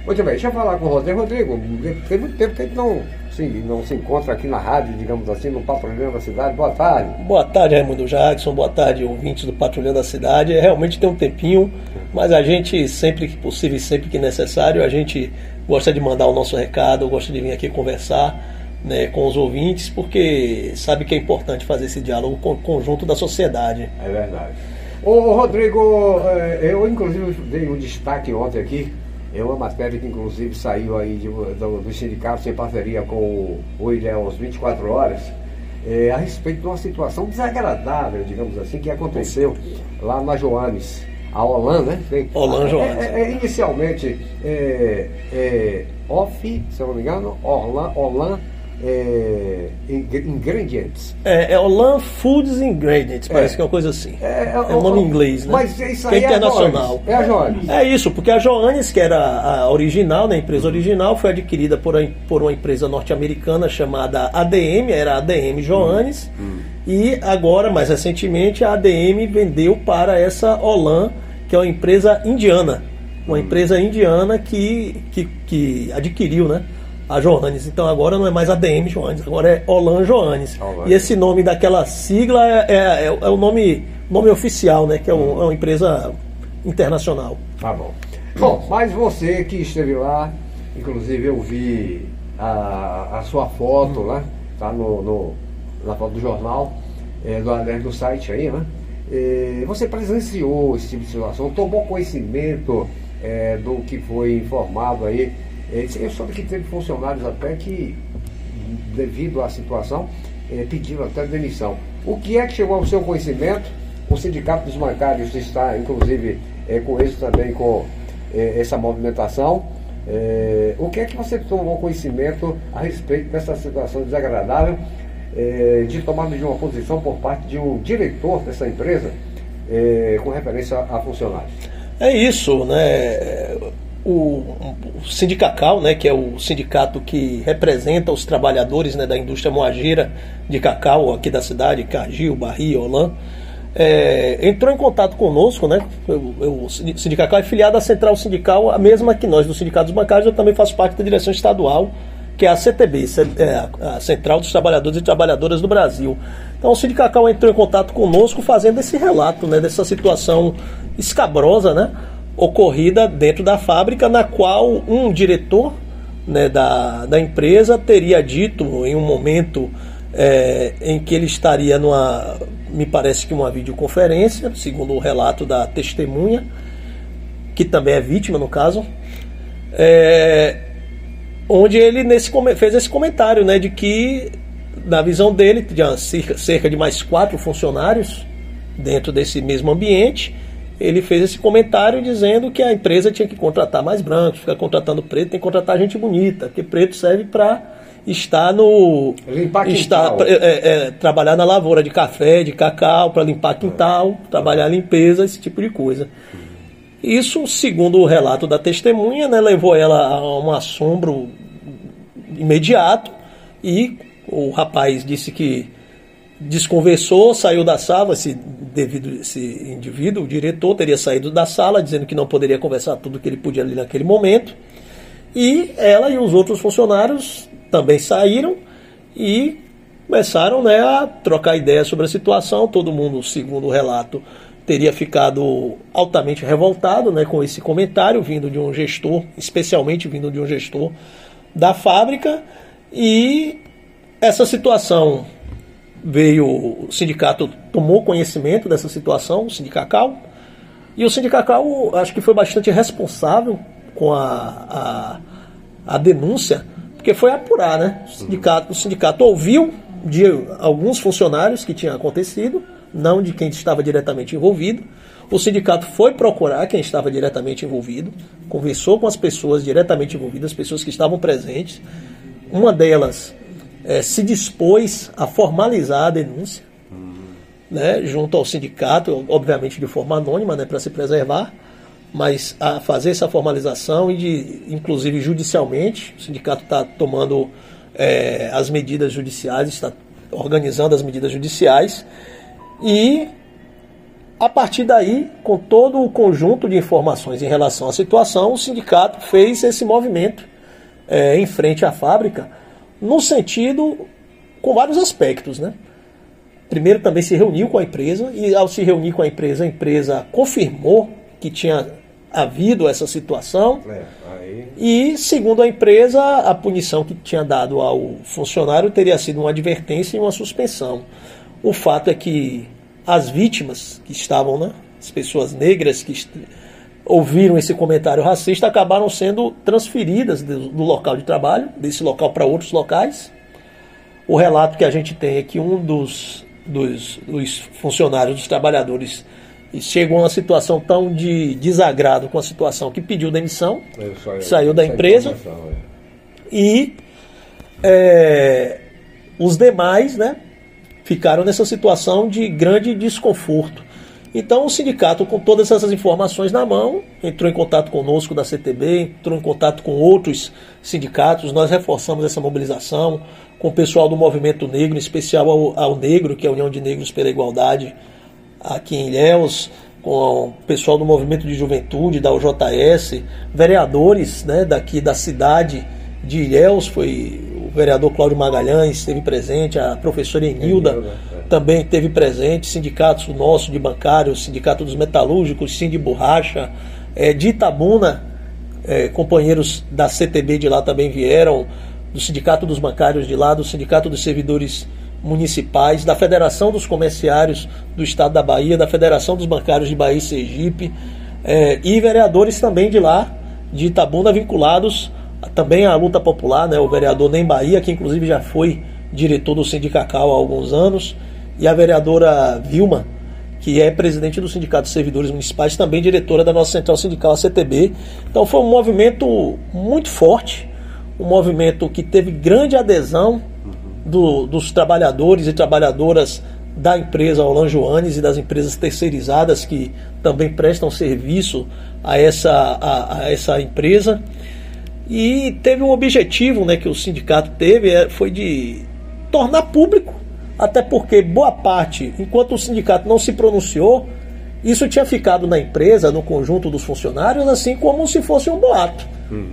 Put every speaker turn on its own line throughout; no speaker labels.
Muito bem, deixa eu falar com o Rodrigo. Rodrigo, tem muito tempo que a gente não se encontra aqui na rádio, digamos assim, no Patrulhando a Cidade. Boa tarde.
Boa tarde, Raimundo Jackson. Boa tarde, ouvintes do Patrulhando a Cidade. Realmente tem um tempinho, mas a gente, sempre que possível e sempre que necessário, a gente gosta de mandar o nosso recado, gosta de vir aqui conversar, né, com os ouvintes, porque sabe que é importante fazer esse diálogo com o conjunto da sociedade.
É verdade. Ô Rodrigo, eu inclusive dei um destaque ontem aqui, uma matéria que inclusive saiu aí do sindicato em parceria com o Ilhéus 24 Horas, a respeito de uma situação desagradável, digamos assim, que aconteceu lá na Joanes, a Olan, né?
Olan Joanes.
Inicialmente, se eu não me engano, Olan Ingredients.
É Olan Foods Ingredients, parece que é uma coisa assim. É um nome em inglês, né?
Mas isso aí
é internacional.
É a Joanes.
É isso, porque a Joanes, que era a original, né, a empresa original, foi adquirida por uma empresa norte-americana chamada ADM, era a ADM Joanes, e agora, mais recentemente, a ADM vendeu para essa Olan, que é uma empresa indiana. Uma empresa indiana que adquiriu, né, a Joanes. Então agora não é mais ADM Joanes, agora é Olan Joanes. E esse nome daquela sigla é o nome oficial, né? Que é uma empresa internacional.
Tá bom. Bom, mas você que esteve lá, inclusive eu vi a sua foto, né? Tá na foto do jornal, do site aí, né? Você presenciou esse tipo de situação, tomou conhecimento do que foi informado aí. Eu soube que teve funcionários até que, devido à situação, pediram até demissão. O que é que chegou ao seu conhecimento? O Sindicato dos Bancários está, inclusive, com isso também, com essa movimentação. O que é que você tomou conhecimento a respeito dessa situação desagradável de tomada de uma posição por parte de um diretor dessa empresa com referência a funcionários?
É isso, né? O Sindicacau, né, que é o sindicato que representa os trabalhadores, né, da indústria moageira de cacau aqui da cidade, Cagil, Bahia, Olan, entrou em contato conosco, né? O Sindicacau é filiado à Central Sindical, a mesma que nós do Sindicato dos Bancários. Eu também faço parte da direção estadual, que é a CTB, a Central dos Trabalhadores e Trabalhadoras do Brasil. Então o Sindicacau entrou em contato conosco fazendo esse relato, né, dessa situação escabrosa, né, ocorrida dentro da fábrica, na qual um diretor, né, da empresa teria dito em um momento em que ele estaria me parece que uma videoconferência, segundo o relato da testemunha, que também é vítima no caso, onde ele fez esse comentário, né, de que, na visão dele, tinha cerca de mais 4 funcionários dentro desse mesmo ambiente. Ele fez esse comentário dizendo que a empresa tinha que contratar mais brancos, ficar contratando preto, tem que contratar gente bonita, porque preto serve para estar trabalhar na lavoura de café, de cacau, para limpar quintal, trabalhar limpeza, esse tipo de coisa. Isso, segundo o relato da testemunha, né, levou ela a um assombro imediato, e o rapaz disse que desconversou, saiu da sala. Esse indivíduo, o diretor, teria saído da sala dizendo que não poderia conversar tudo que ele podia ali naquele momento, e ela e os outros funcionários também saíram e começaram, né, a trocar ideias sobre a situação. Todo mundo, segundo o relato, teria ficado altamente revoltado, né, com esse comentário vindo de um gestor, especialmente vindo de um gestor da fábrica. E essa situação o sindicato tomou conhecimento dessa situação, o Sindicacau, e o Sindicacau acho que foi bastante responsável com a denúncia, porque foi apurar, né? O sindicato ouviu de alguns funcionários que tinha acontecido, não de quem estava diretamente envolvido. O sindicato foi procurar quem estava diretamente envolvido, conversou com as pessoas diretamente envolvidas, as pessoas que estavam presentes. Uma delas se dispôs a formalizar a denúncia, né, junto ao sindicato, obviamente de forma anônima, né, para se preservar, mas a fazer essa formalização inclusive judicialmente. O sindicato está tomando as medidas judiciais, está organizando as medidas judiciais, e a partir daí, com todo o conjunto de informações em relação à situação, o sindicato fez esse movimento em frente à fábrica, no sentido, com vários aspectos, né? Primeiro, também se reuniu com a empresa, e ao se reunir com a empresa confirmou que tinha havido essa situação. E, segundo a empresa, a punição que tinha dado ao funcionário teria sido uma advertência e uma suspensão. O fato é que as vítimas que estavam, né, as pessoas negras que ouviram esse comentário racista, acabaram sendo transferidas do local de trabalho, desse local para outros locais. O relato que a gente tem é que um dos funcionários, dos trabalhadores, chegou a uma situação tão de desagrado com a situação que pediu demissão, saiu da empresa, e os demais, né, ficaram nessa situação de grande desconforto. Então o sindicato, com todas essas informações na mão, entrou em contato conosco da CTB, entrou em contato com outros sindicatos, nós reforçamos essa mobilização com o pessoal do Movimento Negro, em especial ao Negro, que é a União de Negros pela Igualdade, aqui em Ilhéus, com o pessoal do Movimento de Juventude, da UJS, vereadores, né, daqui da cidade de Ilhéus, foi o vereador Cláudio Magalhães esteve presente, a professora Enilda também esteve presente, sindicatos nossos de bancários, sindicato dos metalúrgicos, Sim de Borracha, de Itabuna, companheiros da CTB de lá também vieram, do sindicato dos bancários de lá, do sindicato dos servidores municipais, da Federação dos Comerciários do Estado da Bahia, da Federação dos Bancários de Bahia e Sergipe, e vereadores também de lá, de Itabuna, vinculados também à luta popular, né? O vereador Nem Bahia, que inclusive já foi diretor do Sindicacau há alguns anos, e a vereadora Vilma, que é presidente do Sindicato dos Servidores Municipais, também diretora da nossa central sindical, a CTB. Então foi um movimento muito forte, um movimento que teve grande adesão dos trabalhadores e trabalhadoras da empresa Olan Joanes e das empresas terceirizadas que também prestam serviço a essa empresa. E teve um objetivo, né, que o sindicato teve, foi de tornar público, até porque boa parte, enquanto o sindicato não se pronunciou, isso tinha ficado na empresa, no conjunto dos funcionários, assim como se fosse um boato.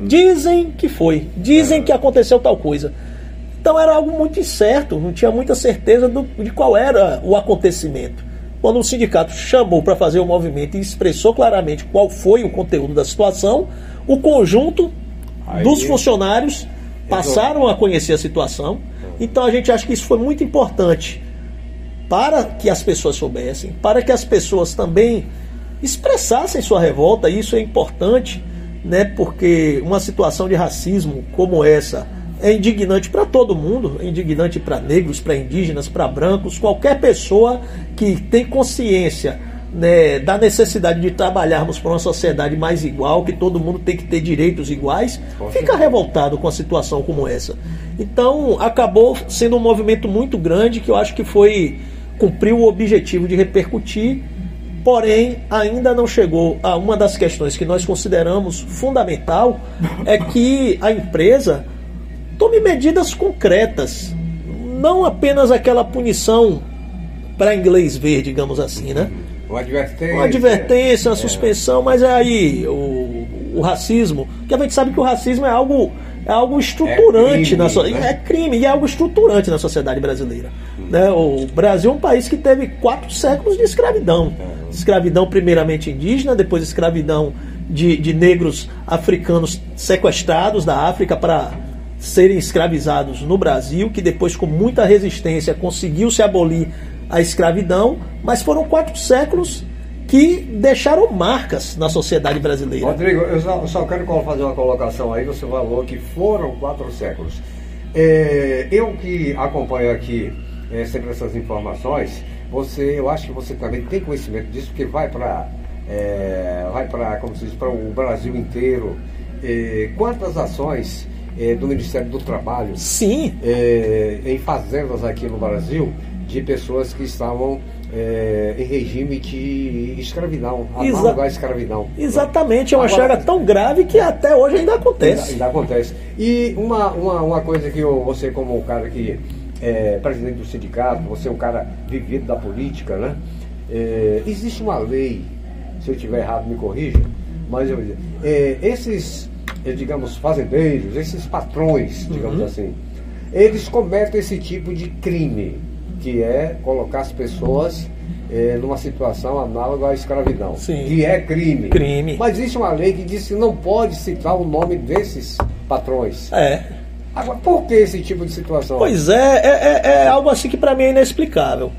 Dizem que foi, dizem que aconteceu tal coisa. Então era algo muito incerto, não tinha muita certeza de qual era o acontecimento. Quando o sindicato chamou para fazer o movimento e expressou claramente qual foi o conteúdo da situação, o conjunto dos funcionários passaram a conhecer a situação. Então a gente acha que isso foi muito importante para que as pessoas soubessem, para que as pessoas também expressassem sua revolta. Isso é importante, né, porque uma situação de racismo como essa é indignante para todo mundo, é indignante para negros, para indígenas, para brancos, qualquer pessoa que tem consciência, né, da necessidade de trabalharmos para uma sociedade mais igual, que todo mundo tem que ter direitos iguais, fica revoltado com a situação como essa. Então acabou sendo um movimento muito grande, que eu acho que cumpriu o objetivo de repercutir, porém ainda não chegou a uma das questões que nós consideramos fundamental, é que a empresa tome medidas concretas, não apenas aquela punição para inglês ver, digamos assim, né? Uma advertência, uma suspensão, mas aí o racismo, que a gente sabe que o racismo é algo estruturante, é crime, e é algo estruturante na sociedade brasileira. Né? O Brasil é um país que teve 4 séculos de escravidão. Escravidão primeiramente indígena, depois escravidão de negros africanos sequestrados da África para serem escravizados no Brasil, que depois, com muita resistência, conseguiu-se abolir a escravidão, mas foram 4 séculos que deixaram marcas na sociedade brasileira.
Rodrigo, eu só quero fazer uma colocação aí. Você falou que foram 4 séculos. Eu que acompanho aqui sempre essas informações, eu acho que você também tem conhecimento disso, porque vai para como se diz, para o Brasil inteiro. Quantas ações do Ministério do Trabalho,
sim,
em fazendas aqui no Brasil, de pessoas que estavam em regime de escravidão, análogo à escravidão.
Exatamente, é uma chaga tão grave que até hoje ainda acontece.
Ainda acontece. E uma coisa que você, como um cara que é presidente do sindicato, você é um cara vivido da política, né? existe uma lei, se eu estiver errado me corrija, mas eu vou dizer, esses, digamos, fazendeiros, esses patrões, digamos assim, eles cometem esse tipo de crime, que é colocar as pessoas numa situação análoga à escravidão.
Sim.
Que é crime.
Crime.
Mas existe uma lei que diz que não pode citar o nome desses patrões. Agora, por que esse tipo de situação?
Pois é algo assim que para mim é inexplicável.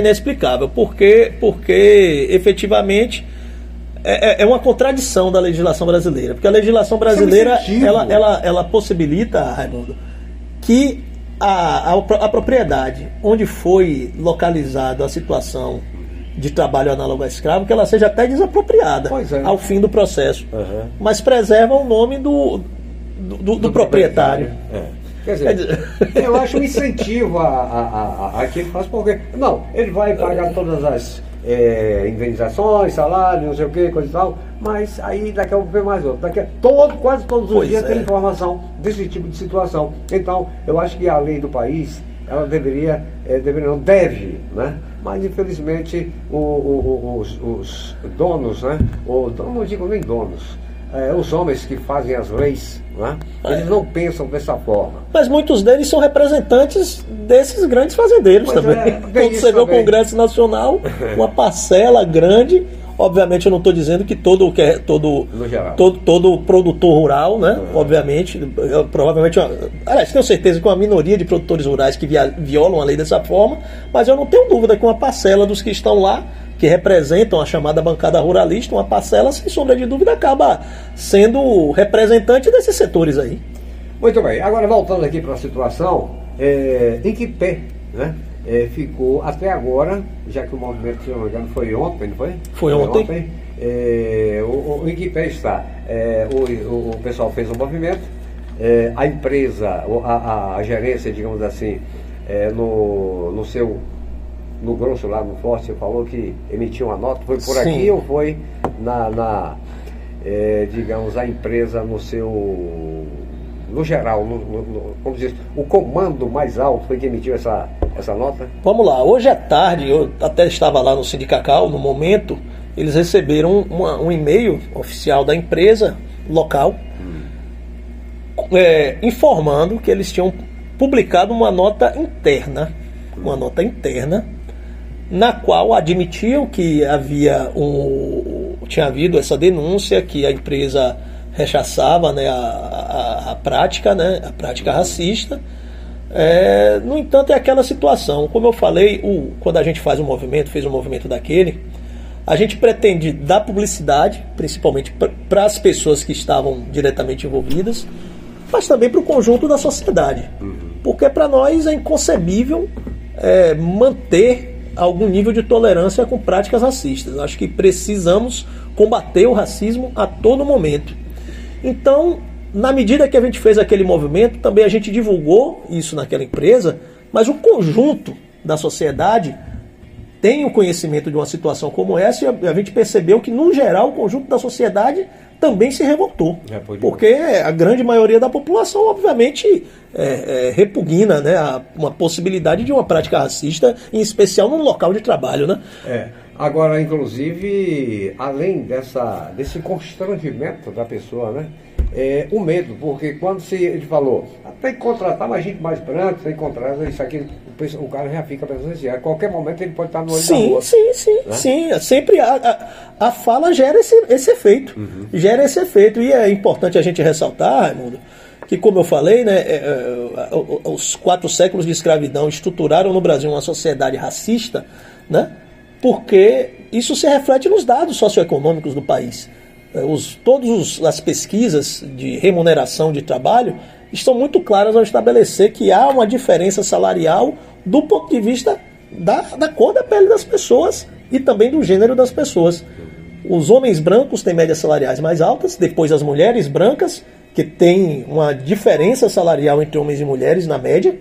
Porque efetivamente é uma contradição da legislação brasileira. Porque a legislação brasileira ela possibilita, Raimundo, que a propriedade onde foi localizada a situação de trabalho análogo a escravo, que ela seja até desapropriada ao fim do processo. Mas preserva o nome do proprietário.
Quer dizer, eu acho um incentivo a que ele faz, porque não, ele vai pagar todas as indenizações, salário, não sei o que, coisa e tal, mas aí daqui a pouco vem mais outro. Quase todos os dias tem informação desse tipo de situação. Então, eu acho que a lei do país, ela não deve, né? Mas infelizmente os donos, né? Não digo nem donos, os homens que fazem as leis, né? Eles não pensam dessa forma.
Mas muitos deles são representantes desses grandes fazendeiros também. Quando você vê o Congresso Nacional, uma parcela grande. Obviamente eu não estou dizendo que todo produtor rural, né? Obviamente, provavelmente, aliás, tenho certeza que uma minoria de produtores rurais que violam a lei dessa forma, mas eu não tenho dúvida que uma parcela dos que estão lá, que representam a chamada bancada ruralista, uma parcela, sem sombra de dúvida, acaba sendo representante desses setores aí.
Muito bem, agora voltando aqui para a situação, em que pé, né? Ficou até agora, já que o movimento, se não me engano, foi ontem, não foi?
Foi ontem.
Em que pé está? O pessoal fez um movimento, a empresa, a gerência, digamos assim, no grosso lá no Forte, você falou que emitiu uma nota, foi por aqui ou foi digamos, a empresa no geral, como diz, o comando mais alto foi que emitiu essa nota?
Vamos lá, hoje à tarde, eu até estava lá no Sindicacau, no momento, eles receberam um e-mail oficial da empresa local, informando que eles tinham publicado uma nota interna, na qual admitiam que tinha havido essa denúncia, que a empresa rechaçava, né, a prática, né, a prática racista. No entanto, é aquela situação, como eu falei, quando a gente fez um movimento daquele, a gente pretende dar publicidade, principalmente para as pessoas que estavam diretamente envolvidas, mas também para o conjunto da sociedade. Porque para nós é inconcebível manter algum nível de tolerância com práticas racistas. Acho que precisamos combater o racismo a todo momento. Então, na medida que a gente fez aquele movimento, também a gente divulgou isso naquela empresa, mas o conjunto da sociedade tem o conhecimento de uma situação como essa e a gente percebeu que, no geral, o conjunto da sociedade também se revoltou. Porque a grande maioria da população, obviamente, repugna, né, uma possibilidade de uma prática racista, em especial num local de trabalho, né?
Agora, inclusive, além desse constrangimento da pessoa, né? O medo, porque quando ele falou, tem que contratar mais gente mais branca, tem que contratar isso aqui, o cara já fica pensando assim, a qualquer momento ele pode estar no olho da rua. Sim. Sempre a fala gera esse efeito. Gera esse efeito. E é importante a gente ressaltar, Raimundo, que, como eu falei, né, os 4 séculos de escravidão estruturaram no Brasil uma sociedade racista, né? Porque isso se reflete nos dados socioeconômicos do país. Todas as pesquisas de remuneração de trabalho estão muito claras ao estabelecer que há uma diferença salarial do ponto de vista da cor da pele das pessoas e também do gênero das pessoas. Os homens brancos têm médias salariais mais altas, depois as mulheres brancas, que têm uma diferença salarial entre homens e mulheres na média,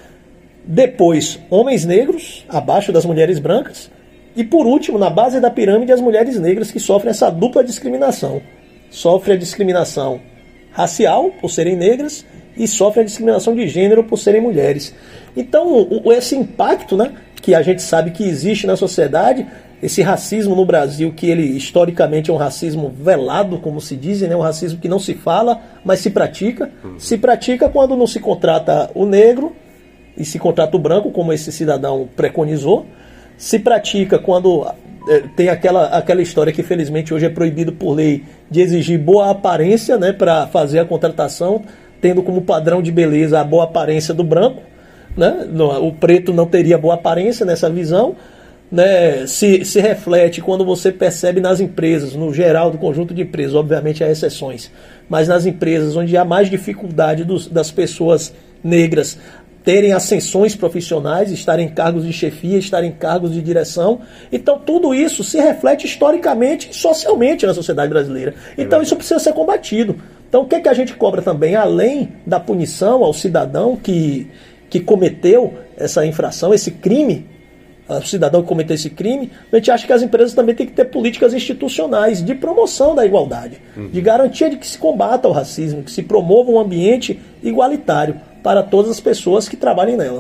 depois homens negros, abaixo das mulheres brancas, e por último, na base da pirâmide, as mulheres negras, que sofrem essa dupla discriminação. Sofrem a discriminação racial, por serem negras, e sofrem a discriminação de gênero, por serem mulheres. Então, esse impacto, né, que a gente sabe que existe na sociedade,
esse racismo no Brasil, que ele historicamente é um racismo velado, como se diz, né? Um racismo que não se fala, mas se pratica. Se pratica quando não se contrata o negro e se contrata o branco, como esse cidadão preconizou. Se pratica quando tem aquela história que felizmente hoje é proibido por lei, de exigir boa aparência, né, para fazer a contratação, tendo como padrão de beleza a boa aparência do branco, né? O preto não teria boa aparência nessa visão, né? Se reflete quando você percebe nas empresas, no geral do conjunto de empresas, obviamente há exceções, mas nas empresas onde há mais dificuldade das pessoas negras terem ascensões profissionais, estarem em cargos de chefia, estarem em cargos de direção. Então tudo isso se reflete historicamente e socialmente na sociedade brasileira. Então isso precisa ser combatido. Então o que a gente cobra também, além da punição ao cidadão que cometeu essa infração, esse crime, o cidadão que cometeu esse crime, a gente acha que as empresas também têm que ter políticas institucionais de promoção da igualdade, de garantia de que se combata o racismo, que se promova um ambiente igualitário para todas as pessoas que trabalhem nela.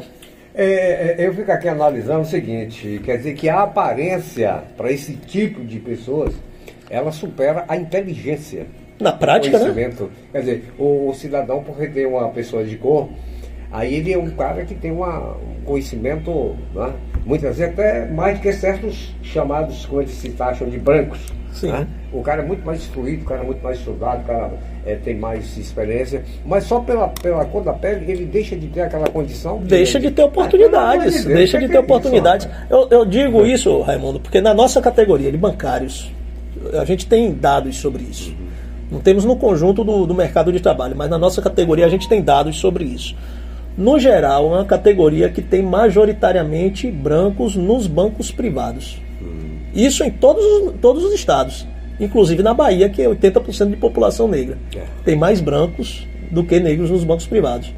Eu fico aqui analisando o seguinte, quer dizer que a aparência para esse tipo de pessoas, ela supera a inteligência.
Na prática, né?
Quer dizer, o cidadão, por ter uma pessoa de cor, aí ele é um cara que tem um conhecimento, né, muitas vezes até mais que certos chamados, como eles se taxam, de brancos.
Sim.
Né? O cara é muito mais instruído, o cara é muito mais estudado, o cara tem mais experiência, mas só pela cor da pele ele deixa de ter aquela condição.
Deixa de ter oportunidades. Deixa de ter oportunidades. Eu digo isso, Raimundo, porque na nossa categoria de bancários, a gente tem dados sobre isso. Não temos no conjunto do mercado de trabalho, mas na nossa categoria a gente tem dados sobre isso. No geral, é uma categoria que tem majoritariamente brancos nos bancos privados. Isso em todos os estados. Inclusive na Bahia, que é 80% de população negra. Tem mais brancos do que negros nos bancos privados.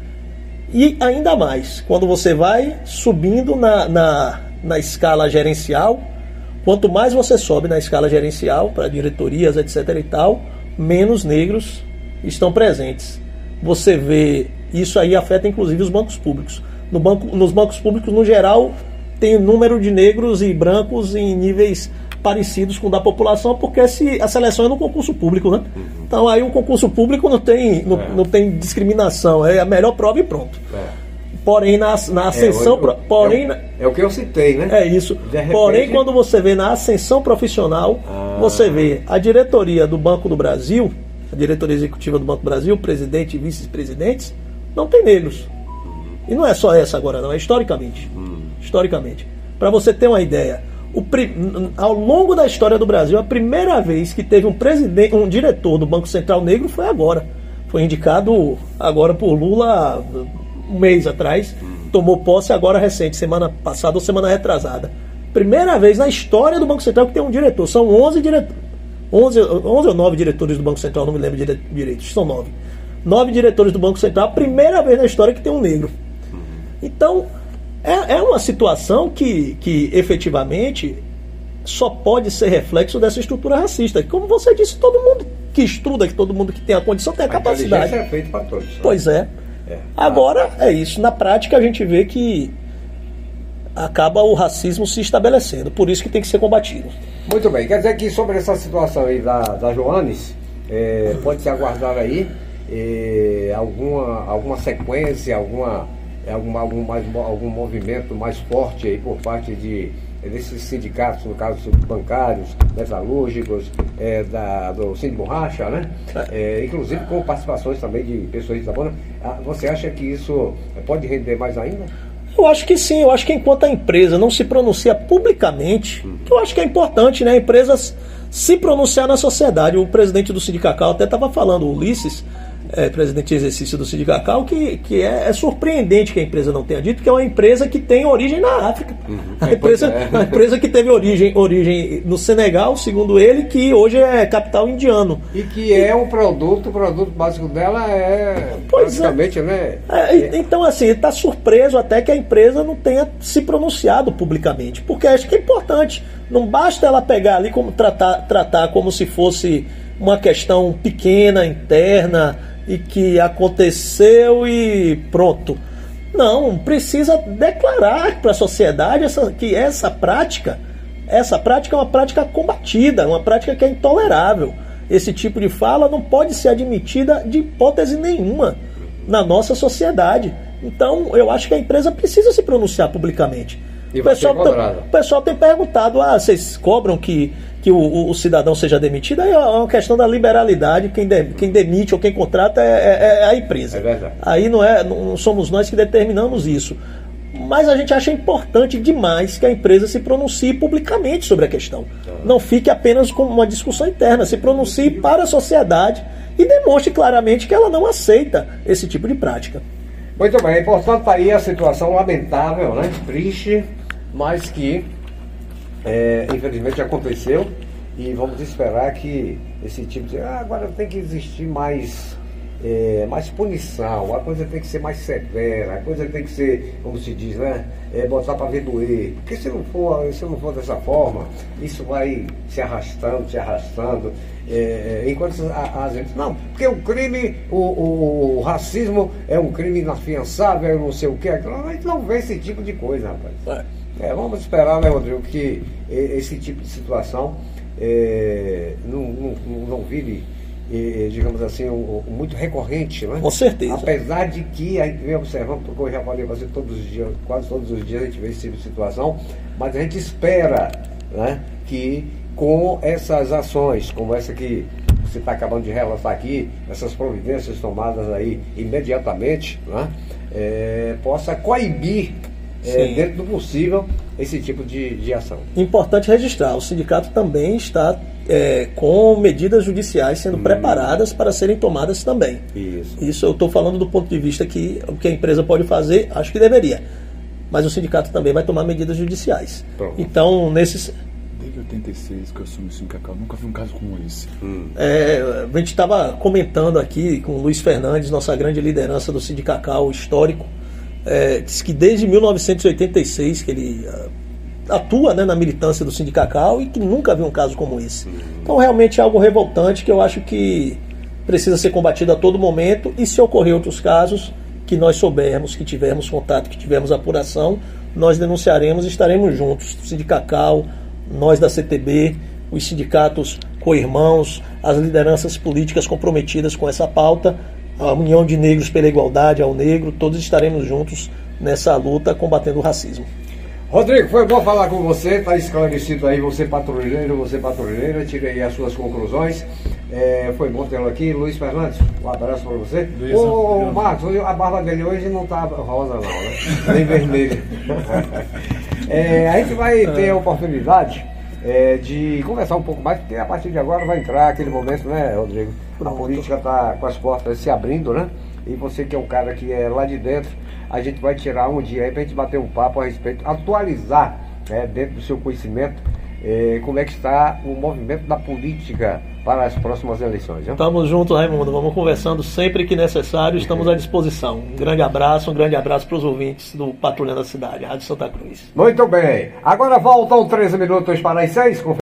E ainda mais, quando você vai subindo na escala gerencial, quanto mais você sobe na escala gerencial, para diretorias, etc. e tal, menos negros estão presentes. Você vê, isso aí afeta inclusive os bancos públicos. Nos bancos públicos, no geral, tem o número de negros e brancos em níveis parecidos com o da população, porque a seleção é no concurso público, né? Então aí o concurso público não tem discriminação, é a melhor prova e pronto. Porém, na ascensão...
É o que eu citei, né?
É isso. Repente... Porém, quando você vê na ascensão profissional, você vê a diretoria do Banco do Brasil, a diretoria executiva do Banco do Brasil, presidente e vice-presidentes, não tem negros. E não é só essa agora, não, é historicamente. Historicamente. Para você ter uma ideia, ao longo da história do Brasil, a primeira vez que teve um diretor do Banco Central negro foi agora. Foi indicado agora por Lula um mês atrás, tomou posse agora recente, semana passada ou semana retrasada. Primeira vez na história do Banco Central que tem um diretor. São 11 ou 9 diretores do Banco Central, não me lembro direito, são 9. 9 diretores do Banco Central, a primeira vez na história que tem um negro. Então, é uma situação que efetivamente só pode ser reflexo dessa estrutura racista. Como você disse, todo mundo que estuda, todo mundo que tem a condição tem a capacidade.
É feito para todos.
Pois é. Agora é isso. Na prática a gente vê que acaba o racismo se estabelecendo. Por isso que tem que ser combatido.
Muito bem. Quer dizer que sobre essa situação aí da Joanes, pode-se aguardar aí alguma sequência, algum movimento mais forte aí por parte desses sindicatos, no caso bancários, metalúrgicos, do Cine Borracha, né? Inclusive com participações também de pessoas de Itabuna. Você acha que isso pode render mais ainda?
Eu acho que sim, eu acho que enquanto a empresa não se pronuncia publicamente, que eu acho que é importante, né? A empresa se pronunciar na sociedade. O presidente do Sindicacal até estava falando, o Ulisses, presidente de exercício do Sindicacal, que é surpreendente que a empresa não tenha dito, que é uma empresa que tem origem na África. A empresa que teve origem no Senegal, segundo ele, que hoje é capital indiano.
E que é um o produto básico dela praticamente, né?
Então, assim, ele está surpreso até que a empresa não tenha se pronunciado publicamente, porque acho que é importante. Não basta ela pegar ali como tratar como se fosse uma questão pequena, interna, e que aconteceu e pronto. Não, precisa declarar para a sociedade que essa prática essa prática é uma prática combatida, uma prática que é intolerável. Esse tipo de fala não pode ser admitida de hipótese nenhuma na nossa sociedade. Então, eu acho que a empresa precisa se pronunciar publicamente.
E
o pessoal tem perguntado, vocês cobram que o cidadão seja demitido? Aí é uma questão da liberalidade, quem demite ou quem contrata é a empresa.
É verdade.
Aí não somos nós que determinamos isso. Mas a gente acha importante demais que a empresa se pronuncie publicamente sobre a questão. Não fique apenas com uma discussão interna, se pronuncie para a sociedade e demonstre claramente que ela não aceita esse tipo de prática.
Muito bem, portanto, está aí a situação lamentável, né? Triste, mas que infelizmente aconteceu, e vamos esperar que esse tipo de... agora tem que existir mais punição, a coisa tem que ser mais severa, a coisa tem que ser, como se diz, né? Botar para ver doer. Porque se não for dessa forma, isso vai se arrastando. Enquanto a gente... Não, porque o crime, o racismo é um crime inafiançável, não sei o que. A gente não vê esse tipo de coisa, rapaz. Vamos esperar, né, Rodrigo, que esse tipo de situação não vire, digamos assim, muito recorrente, né?
Com certeza.
Apesar de que a gente vem observando, porque eu já falei quase todos os dias a gente vê esse tipo de situação, mas a gente espera, né, que com essas ações, como essa que você está acabando de relatar aqui, essas providências tomadas aí imediatamente, né, possa coibir, dentro do possível, esse tipo de ação. Importante registrar, o sindicato também está com medidas judiciais sendo preparadas para serem tomadas também. Isso eu estou falando do ponto de vista que o que a empresa pode fazer, acho que deveria. Mas o sindicato também vai tomar medidas judiciais. Pronto. Então, desde
86 que eu assumi o Sindicacal, nunca vi um caso como esse.
A gente estava comentando aqui com o Luiz Fernandes, nossa grande liderança do Sindicacal histórico, diz que desde 1986 que ele atua, né, na militância do Sindicacal e que nunca viu um caso como esse. Então realmente é algo revoltante que eu acho que precisa ser combatido a todo momento, e se ocorrer outros casos que nós soubermos, que tivermos contato, que tivermos apuração, nós denunciaremos e estaremos juntos. O Sindicacal, nós da CTB, os sindicatos co-irmãos, as lideranças políticas comprometidas com essa pauta, a União de Negros pela Igualdade ao Negro, todos estaremos juntos nessa luta combatendo o racismo.
Rodrigo, foi bom falar com você, está esclarecido aí, você patrulheira, tirei aí as suas conclusões. Foi bom tê-lo aqui. Luiz Fernandes, um abraço para você. Ô Marcos, a barba dele hoje não está rosa não, né? Nem vermelha. A gente vai ter a oportunidade de conversar um pouco mais, porque a partir de agora vai entrar aquele momento, né, Rodrigo? A política está com as portas se abrindo, né? E você que é um cara que é lá de dentro, a gente vai tirar um dia aí para a gente bater um papo a respeito, atualizar, dentro do seu conhecimento, como é que está o movimento da política para as próximas eleições.
Estamos juntos, Raimundo, vamos conversando sempre que necessário, estamos à disposição. Um grande abraço para os ouvintes do Patrulhando a Cidade, Rádio Santa Cruz.
Muito bem, agora voltam 13 minutos para as 6.